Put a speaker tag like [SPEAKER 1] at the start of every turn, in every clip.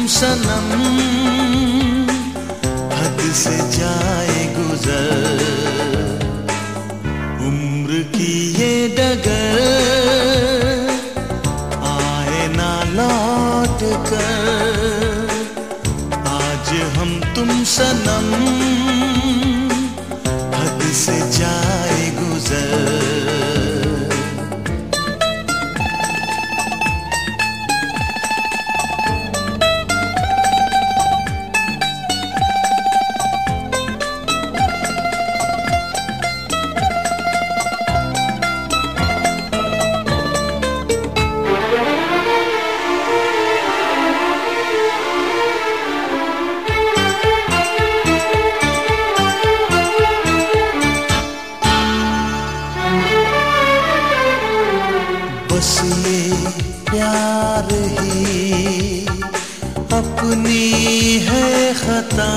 [SPEAKER 1] सनम हद से जाए गुजर। उम्र की ये डगर आए ना लौट कर। आज हम तुम सनम हद से जाए गुजर। बस ये प्यार ही अपनी है खता,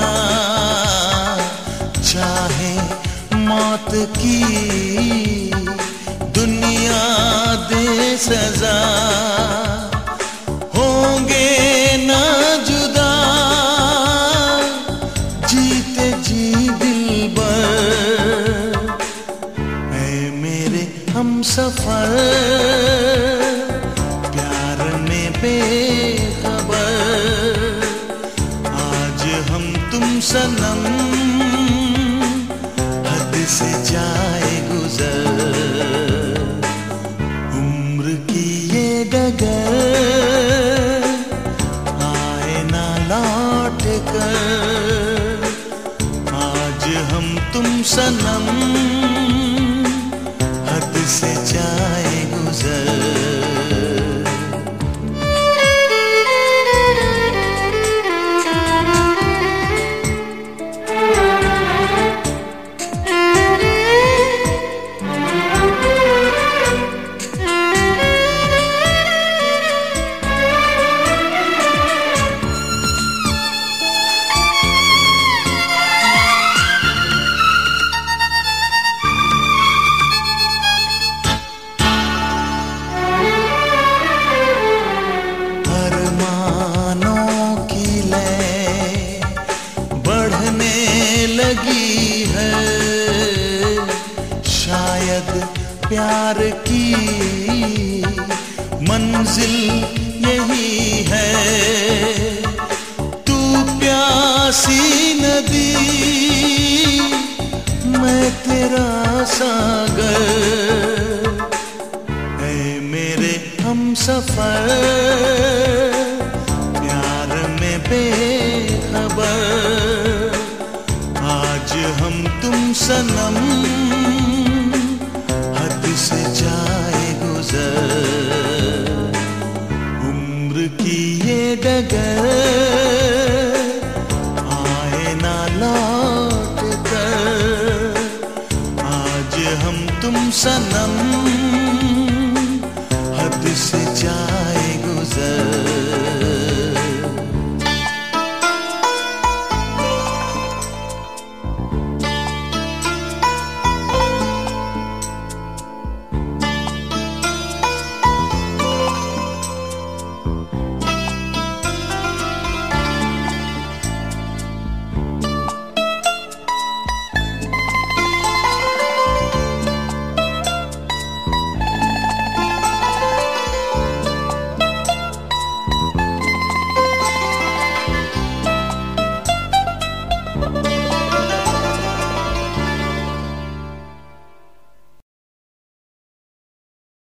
[SPEAKER 1] चाहे मौत की दुनिया दे सजा। होंगे ना जुदा जीते जी दिलबर। ऐ मेरे हमसफर प्यार में बेखबर। आज हम तुम सनम हद से जाए गुजर। उम्र की ये डगर आए ना लौट कर। आज हम तुम सनम हद से जाए गुजर। लगी है शायद प्यार की मंजिल यही है। तू प्यासी नदी मैं तेरा सागर। ऐ मेरे हमसफर प्यार में बेखबर। आज हम तुम सनम हद से जाए गुजर। उम्र की ये डगर आए ना लौट कर। आज हम तुम सनम हद से जाए गुजर।